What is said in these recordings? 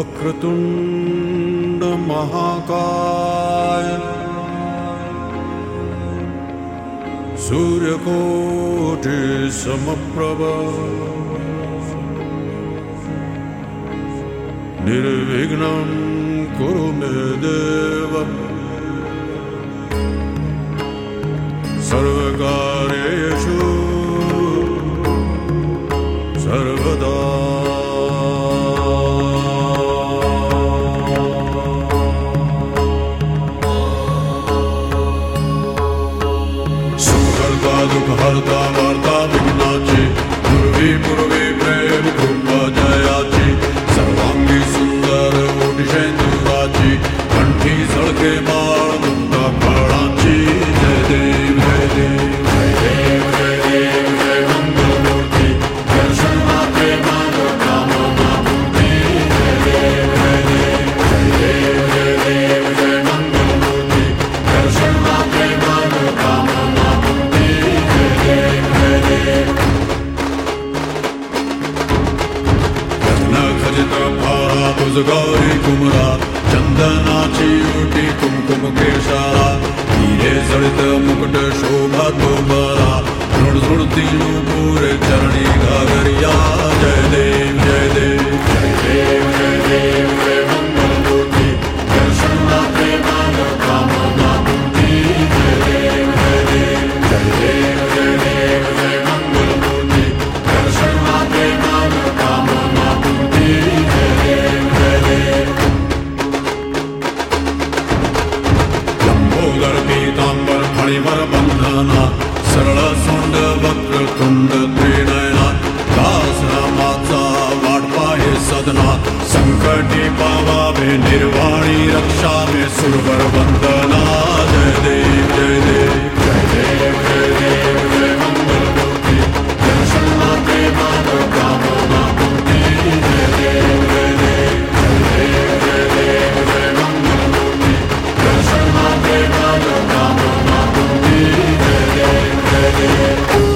वक्रतुंड महाकाय सूर्यकोटि समप्रभ निर्विघ्नं कुरु मे देव सर्वकार्येषु सर्वदा। सुहर्ता दुःखहर्ता वार्ता विघ्नाची पूर्वी पूर्वी प्रेम कृपा जयाची सर्वांगी सुंदर ओटिशेंदुराची कंठी झळके बाळ मुक्ता फळाची जय देव जय देव जय देव जय देव जय मंगलमूर्ती दर्शन मात्रे मानो कामना पूर्ती जय देव जय देव जय देव जय देव जय मंगलमूर्ती दर्शन मात्रे मानो कामना पूर्ती जय देव जय देव। खजित भारा तुझगारी कुमरा चंदनाची ओटी कुमकुम केशारा हिरे जळित मुकुट शोभा तो बरा झुळझुळती नूपुरे चरणी घागरिया जय देव जय देव जय देव जय देव जय मंगलमूर्ती दर्शन मात्रे मानो कामना पूर्ती जय देव जय देव जय देव जय देव जय मंगलमूर्ती दर्शन मात्रे मानो कामना पूर्ती जय देव जय देव। लंबोदर पीतांबर फणिवर बंधना सरळ सोंड वक्रतुंड त्रिनयना दास रामाचा वाटपा हे सदना संकटी पावावे निर्वाणी रक्षा में सुरवर वंदना जय देव जय देव जय देव जय देव जय मंगलमूर्ती दर्शन मात्रे मानो कामना पूर्ती जय देव जय देव जय देव जय देव जय मंगलमूर्ती दर्शन मात्रे मानो कामना पूर्ती जय देव जय देव।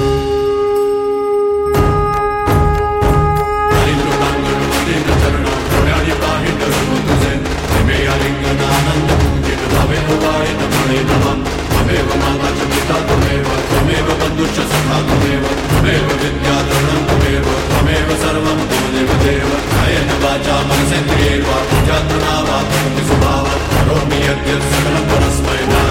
त्वमेव विद्याधरणं त्वमेव त्वमेव सर्वं देव देव नयन वाचा मनसेन्द्रियैर्वा बुद्ध्यात्मना वा भक्ति स्वभावात् करोमि यद्यत् सकलं परस्मै।